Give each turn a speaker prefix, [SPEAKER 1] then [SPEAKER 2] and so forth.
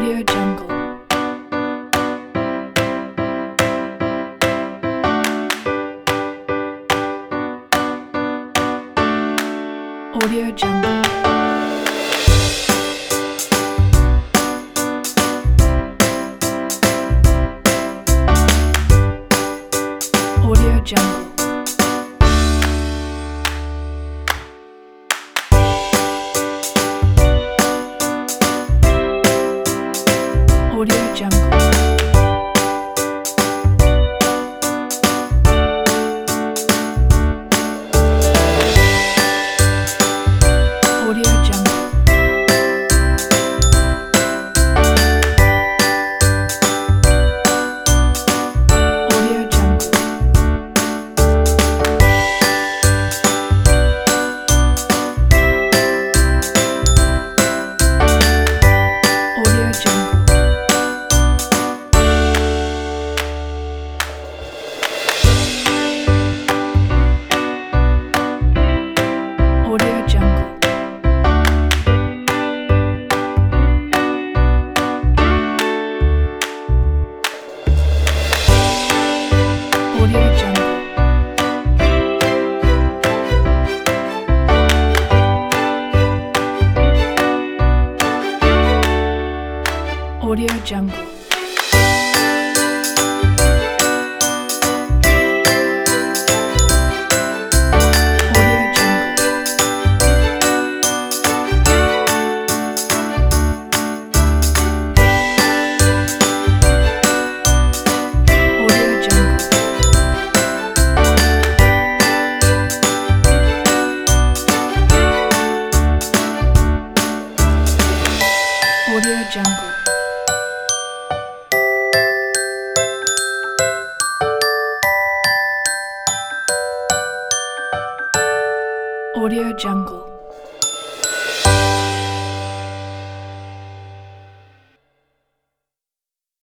[SPEAKER 1] Audio Jungle. Audio Jungle. Audio Jungle. Audio Jungle. Audio Jungle. Audio Jungle. Audio Jungle. Audio Jungle. Audio Jungle. Audio Jungle. Audio Jungle. Audio Jungle.